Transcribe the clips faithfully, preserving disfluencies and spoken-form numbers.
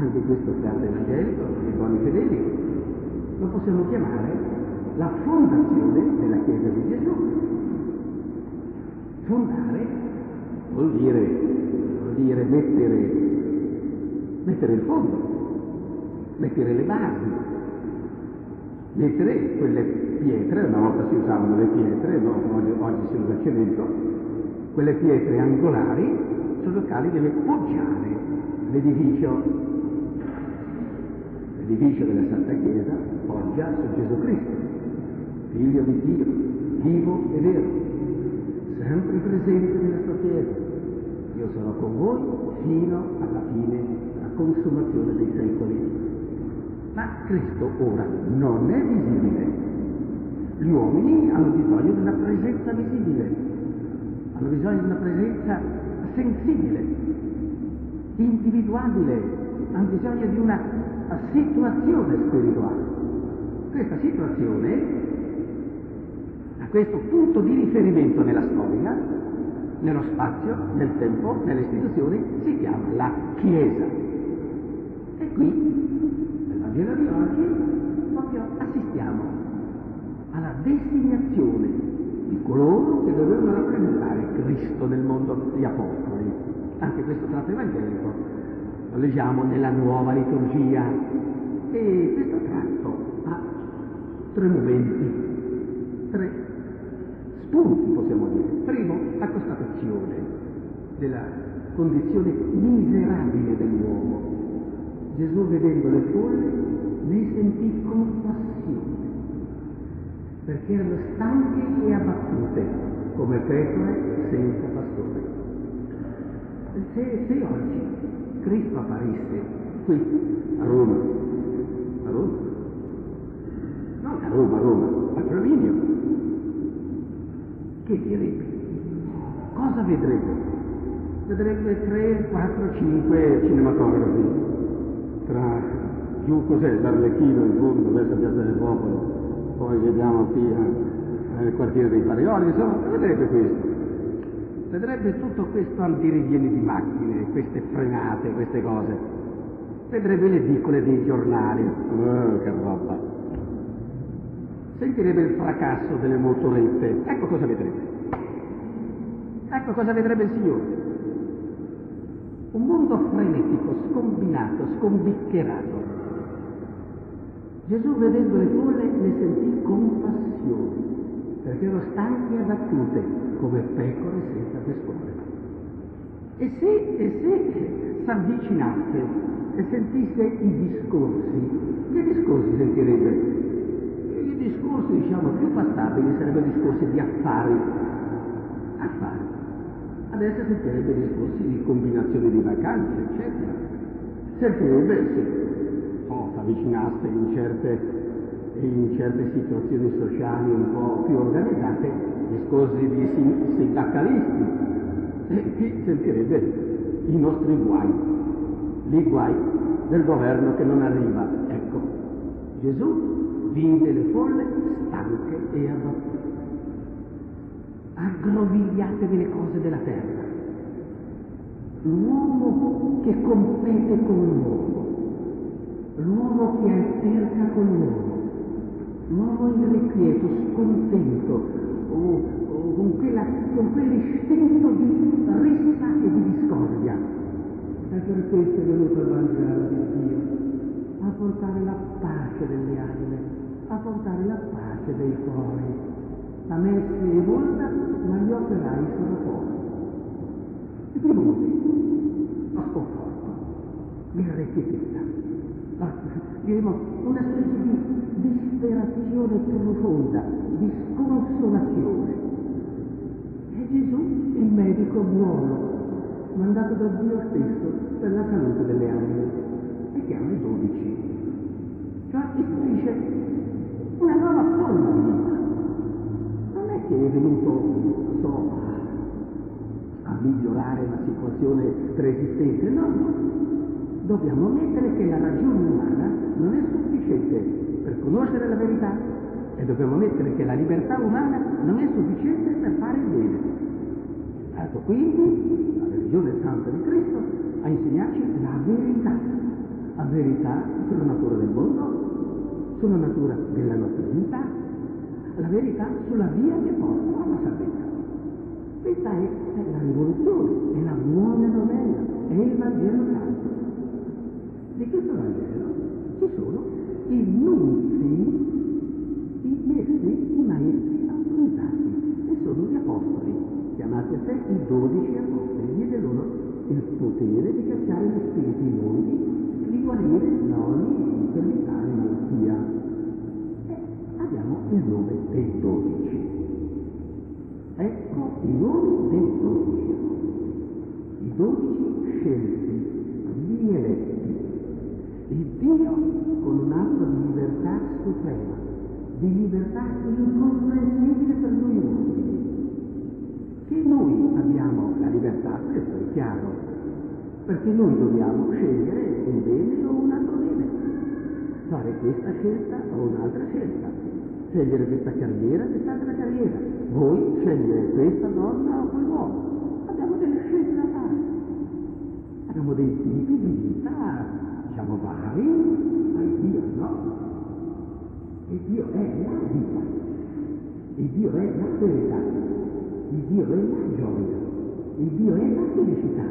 anche questo teatro evangelico, i buoni fedeli, lo possiamo chiamare la fondazione della Chiesa di Gesù. Fondare vuol dire, vuol dire mettere, mettere il fondo, mettere le basi, mettere quelle pietre, una volta si usavano le pietre, no? oggi, oggi si usa il cemento, quelle pietre angolari sulle quali deve poggiare l'edificio. L'edificio della Santa Chiesa poggia su Gesù Cristo, Figlio di Dio, vivo e vero, sempre presente nella sua Chiesa. Io sarò con voi fino alla fine, alla consumazione dei secoli. Ma Cristo ora non è visibile. Gli uomini hanno bisogno di una presenza visibile, hanno bisogno di una presenza sensibile, individuabile, hanno bisogno di una situazione spirituale. Questa situazione, a questo punto di riferimento nella storia, nello spazio, nel tempo, nelle istituzioni, si chiama la Chiesa. E qui, nel Vangelo di oggi, proprio assistiamo alla designazione di coloro che dovevano rappresentare Cristo nel mondo, gli apostoli. Anche questo tratto evangelico lo leggiamo nella nuova liturgia, e questo tratto ha tre momenti, tre spunti, possiamo dire. Primo, la constatazione della condizione miserabile dell'uomo. Gesù, vedendo le folle, ne sentì compassione, perché erano stanche e abbattute, come pecore senza pastore. Se, se oggi Cristo apparisse qui, a Roma, a Roma, non a Roma, a Roma, a Treviglio, che direbbe? Cosa vedrebbe? Vedrebbe tre, quattro, cinque cinematografi, tra giù cos'è, l'Arlecchino in fondo, adesso Piazza del Popolo, poi vediamo qui nel quartiere dei Parioli, insomma, vedrebbe questo. Vedrebbe tutto questo andirivieni di macchine, queste frenate, queste cose. Vedrebbe le edicole dei giornali. Oh, che roba! Sentirebbe il fracasso delle motorette. Ecco cosa vedrebbe. Ecco cosa vedrebbe il Signore. Un mondo frenetico, scombinato, scombiccherato. Gesù, vedendo le folle, ne sentì compassione, perché erano stanche e abbattute, come pecore senza pastore. E se, e se s'avvicinasse e sentisse i discorsi, che discorsi sentirebbe? I discorsi, diciamo, più passabili sarebbero discorsi di affari. Affari. Adesso sentirebbe discorsi di combinazioni di vacanze, eccetera. Sentirebbe, se oh, s'avvicinasse in certe in certe situazioni sociali un po' più organizzate, discorsi di sindacalisti, e qui sentirebbe i nostri guai, i guai del governo che non arriva. Ecco, Gesù vide le folle stanche e abbattute, aggrovigliate delle cose della terra, l'uomo che compete con l'uomo, l'uomo che alterca con l'uomo, l'uomo irrequieto, scontento, o, o con, quella, con quell'istinto di rissa e di discordia. E per questo è venuto il Vangelo di Dio, a portare la pace delle anime, a portare la pace dei cuori. La messe è molta, ma gli operai sono pochi. Il primo momento, lo sconforto, l'irrequietezza, diremo una specie di disperazione profonda, di sconsolazione. E Gesù, il medico buono, mandato da Dio stesso per la salute delle anime, e chiama i dodici, cioè istituisce una nuova forma di vita. Non è che è venuto, non so, a migliorare la situazione preesistente, no, no. Dobbiamo ammettere che la ragione umana non è sufficiente per conoscere la verità, e dobbiamo ammettere che la libertà umana non è sufficiente per fare il bene. Ecco, quindi la religione santa di Cristo a insegnarci la verità, a verità sulla natura del mondo, sulla natura della nostra vita, la verità sulla via che porta alla salvezza. Questa è, è la rivoluzione, è la buona novella, è il Vangelo Santo. Di questo Vangelo ci sono i nunzi, i messi, i maestri autorizzati, e sono gli apostoli, chiamati a sé i dodici apostoli, diede loro il potere di cacciare gli spiriti immondi, di guarire da ogni infermità e malattia. E abbiamo il nome dei dodici. Ecco i nomi dei dodici. I dodici scelti, gli eletti. Il Dio con un atto di libertà suprema, di libertà incomprensibile per noi uomini. Che noi abbiamo la libertà, questo è chiaro, perché noi dobbiamo scegliere un bene o un altro bene, fare questa scelta o un'altra scelta, scegliere questa carriera o quest'altra carriera, voi scegliere questa donna o quell'uomo. Abbiamo delle scelte da fare, abbiamo dei tipi di vita, diciamo vari, ma Dio no. E Dio è la vita, e Dio è la verità, il Dio è la gioia, il Dio è la felicità.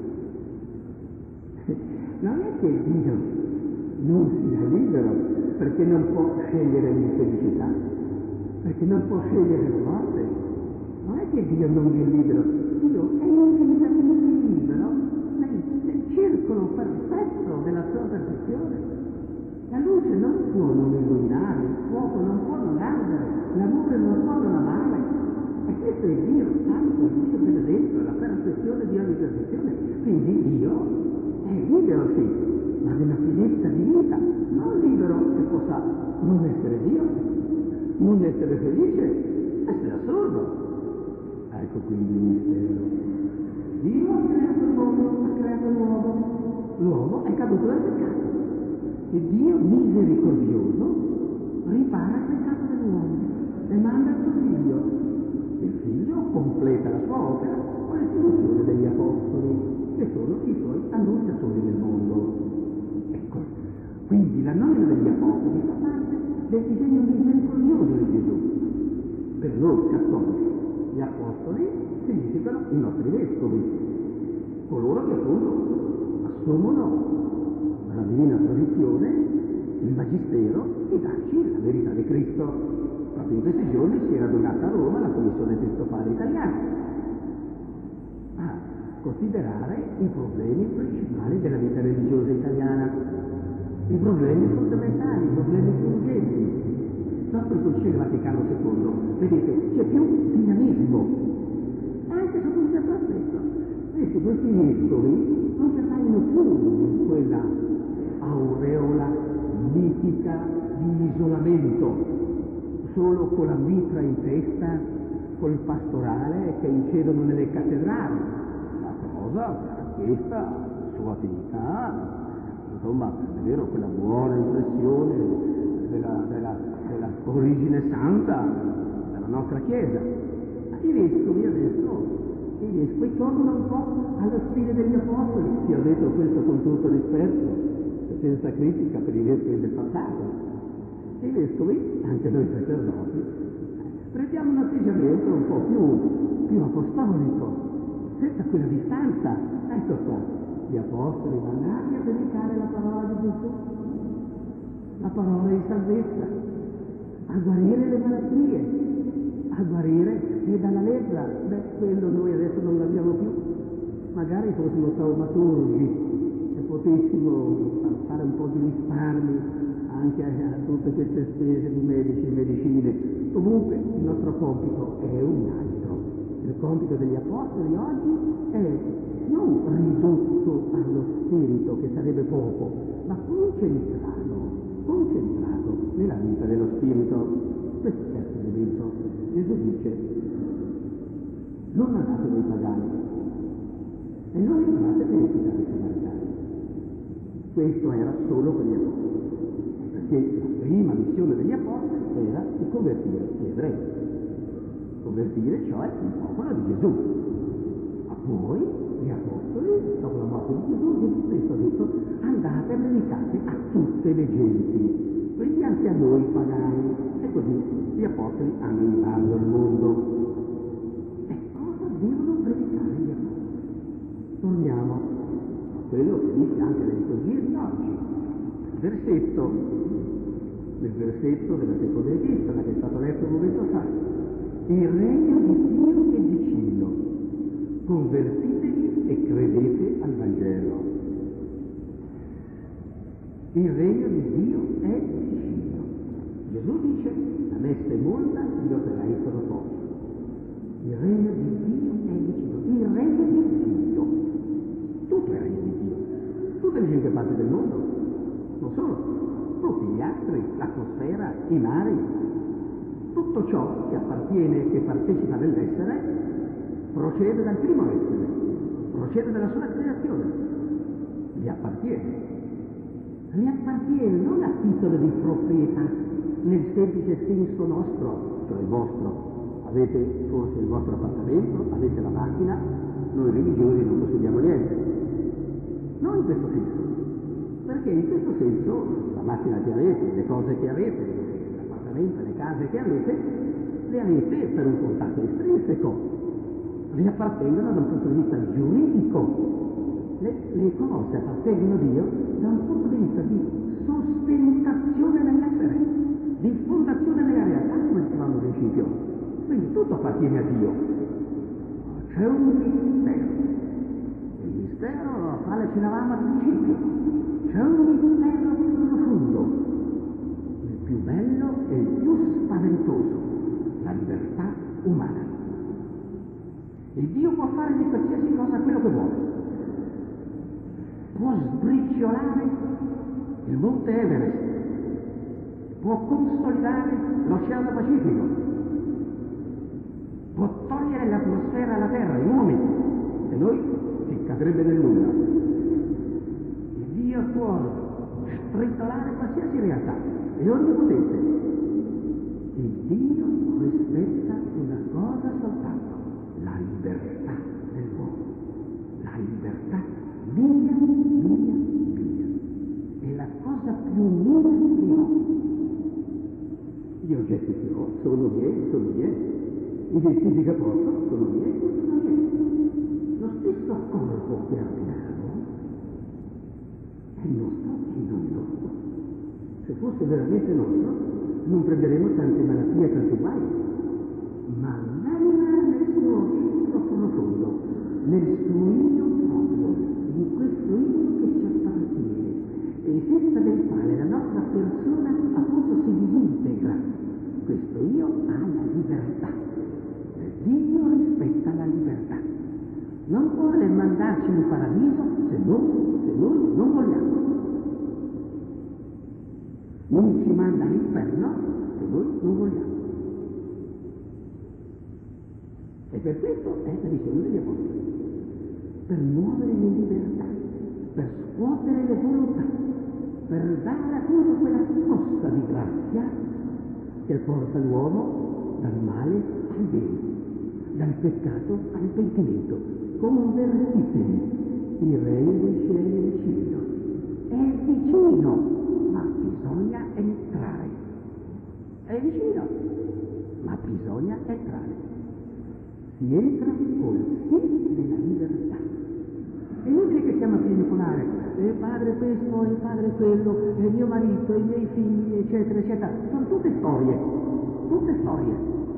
Non è che Dio non sia libero perché non può scegliere l'infelicità, perché non può scegliere la morte. Non è che Dio non è libero, Dio è infinitamente libero nel, nel circolo perfetto della sua perfezione. La luce non può non illuminare, il fuoco non può non ardere, l'amore non può non amare. E questo è Dio santo, Dio benedetto, la perfezione di ogni perfezione. Quindi Dio è libero, sì, ma nella finezza di vita, non libero che possa non essere Dio, non essere felice, essere assurdo. Ecco quindi il mistero. Dio ha creato l'uomo, ha creato l'uomo, l'uomo è caduto dal peccato. E Dio misericordioso ripara il peccato dell'uomo e manda il suo figlio. Il figlio completa la sua opera con l'istituzione degli apostoli, che sono i suoi annunciatori nel mondo. Ecco, quindi la nomina degli apostoli fa parte del disegno misericordioso di Gesù. Per noi cattolici, gli apostoli significano i nostri vescovi, coloro che appunto assumono la divina tradizione, il magistero, e darci la verità di Cristo. Proprio in questi giorni si è radunata a Roma la Commissione Episcopale Italiana a considerare i problemi principali della vita religiosa italiana, i problemi fondamentali, i problemi più urgenti. Dopo il Concilio Vaticano secondo, vedete, c'è più dinamismo, anche sotto un certo aspetto. Questi, questi vescovi non si appaiono più in quella aureola mitica di isolamento, solo con la mitra in testa, col pastorale che incidono nelle cattedrali. La cosa, questa sua attività, insomma, è vero, quella buona impressione della, della, della origine santa della nostra Chiesa. Ma i vescovi adesso, i vescovi tornano un po' allo stile degli apostoli. Ti ho detto questo con tutto rispetto, senza critica per i vescovi del passato. E i vescovi, anche noi sacerdoti, prendiamo un atteggiamento un po' più, più apostolico, senza quella distanza. Ecco qua, gli apostoli mandati a predicare la parola di Gesù, la parola di salvezza, a guarire le malattie, a guarire e dalla lebbra. Beh, quello noi adesso non l'abbiamo più. Magari fossimo taumaturgi e potessimo fare un po' di risparmi anche a, a tutte queste spese di medici e medicine. Comunque il nostro compito è un altro. Il compito degli apostoli oggi è non ridotto allo spirito, che sarebbe poco, ma concentrato, concentrato nella vita dello spirito. Questo è il terzo elemento. Gesù dice: non andate nei pagani e non entrate nei cittadini samaritani. Questo era solo per gli apostoli, perché la prima missione degli apostoli era di convertire gli ebrei, convertire cioè il popolo di Gesù. Ma poi gli apostoli, dopo la morte di Gesù, Gesù stesso ha detto: andate a predicare tutte le genti, quindi anche a noi pagani, e così gli apostoli hanno invaso il mondo. E cosa devono predicare gli apostoli? Torniamo a quello che dice anche le liturgie di oggi. Versetto, nel versetto della seconda epistola che è stato letto un momento fa. Il regno di Dio è vicino, convertitevi e credete al Vangelo. Il regno di Dio è vicino. Gesù dice, la messa è molta, gli operai sono pochi. Il regno di Dio è vicino. Il regno di Dio. Tutto è il regno di Dio. Tutte le cinque parti del mondo. Non solo. Tutti gli astri, l'atmosfera, i mari. Tutto ciò che appartiene, che partecipa dell'essere, procede dal primo essere. Procede dalla sua creazione. Gli appartiene. Gli appartiene non a titolo di proprietà, nel semplice senso nostro, cioè vostro. Avete forse il vostro appartamento, avete la macchina, noi religiosi non possediamo niente. Non in questo senso, perché in questo senso la macchina che avete, le cose che avete, l'appartamento, le case che avete, le avete per un contatto estrinseco, vi appartengono da un punto di vista giuridico. Le, le cose appartengono a Dio da un punto di vista di sostentazione nell'essere, di fondazione nella realtà, come dicevamo al principio. Quindi tutto appartiene a Dio. C'è un mistero. Il mistero al quale cenavamo al principio. C'è un mistero profondo, il più bello e il più spaventoso, la libertà umana. E Dio può fare di qualsiasi cosa quello che vuole. Può sbriciolare il monte Everest, può consolidare l'Oceano Pacifico, può togliere l'atmosfera alla Terra, i uomini, e noi si cadrebbe nel nulla. Dio può stritolare qualsiasi realtà, è onnipotente. E Dio rispetta una cosa soltanto, la libertà dell'uomo, la libertà via, via, via. È la cosa più nuova che ho. Gli oggetti che ho sono miei, sono miei. I vestiti che porto sono miei, sono miei. Lo stesso corpo che abbiamo è nostro e non nostro. Se fosse veramente nostro, non prenderemo tante malattie e tanti guai. Ma l'anima nel suo centro profondo, nel suo io proprio, in questo io che ci appartiene, e senza del quale la nostra persona appunto si disintegra. Questo io ha la libertà. Dio rispetta la libertà. Non vuole mandarci in paradiso se noi, se noi non vogliamo. Non ci manda all'inferno se noi non vogliamo. E per questo è la missione degli apostoli. Per muovere in libertà, per scuotere le volontà, per dare appunto quella scossa di grazia che porta l'uomo dal male al bene, dal peccato al pentimento. Convertitevi, il regno dei cieli è vicino. È vicino, ma bisogna entrare. È vicino, ma bisogna entrare. Si entra col sì della libertà. È inutile che stiamo a pinicolare, eh, padre questo, e padre quello, e mio marito, i miei figli, eccetera, eccetera. Sono tutte storie, tutte storie.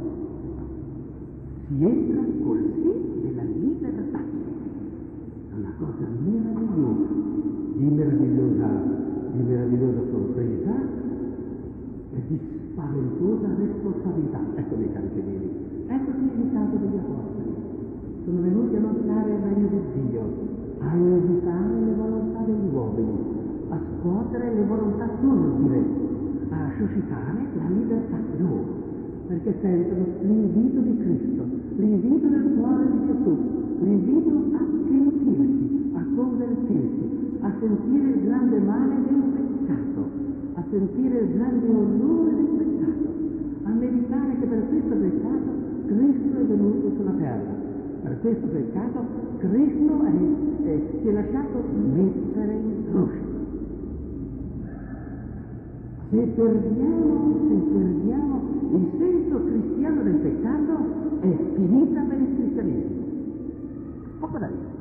Si entra col sì della libertà. È una cosa meravigliosa, di meravigliosa, di meravigliosa sorpresa e di spaventosa responsabilità. Ecco dei cari fedeli, ecco il significato degli apostoli. Sono venuti a annunciare il regno di Dio, a invitare le volontà degli uomini, a scuotere le volontà turgide, a suscitare la libertà loro, perché sentono l'invito di Cristo, l'invito del cuore di Gesù, l'invito a pentirsi, a convertirsi, a sentire il grande male del peccato, a sentire il grande orrore del peccato, a meditare che per questo peccato Cristo è venuto sulla terra. Per questo peccato Cristo è, è, si è lasciato mettere in croce. Se perdiamo, se perdiamo il senso cristiano del peccato, è finita per il cristianesimo. Poco da dire.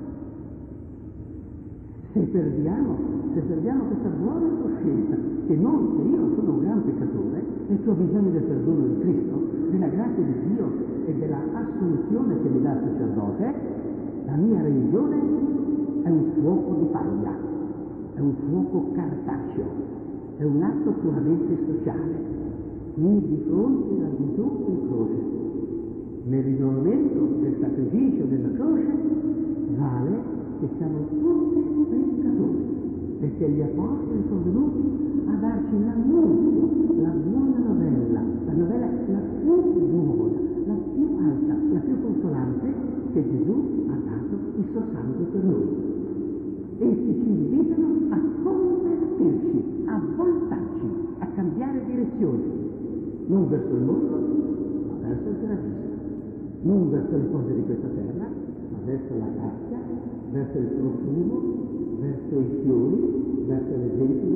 Se perdiamo, se perdiamo questa buona coscienza, che non, se io sono un gran peccatore e ho bisogno del perdono di Cristo, della grazia di Dio e della assunzione che mi dà il sacerdote, la mia religione è un fuoco di paglia, è un fuoco cartaceo, è un atto puramente sociale. Qui di fronte a Gesù in croce, nel rinnovamento del sacrificio della croce, vale che siamo tutti peccatori, perché gli apostoli sono venuti a darci l'annunzio, la buona novella, la novella la più buona, la più alta, la più consolante, che Gesù ha dato il suo sangue per noi. Essi ci invitano a convertirci, a voltarci, a cambiare direzione, non verso il mondo, ma verso il paradiso, non verso le cose di questa terra, ma verso la grazia, verso il profumo, verso i fiori, verso le genti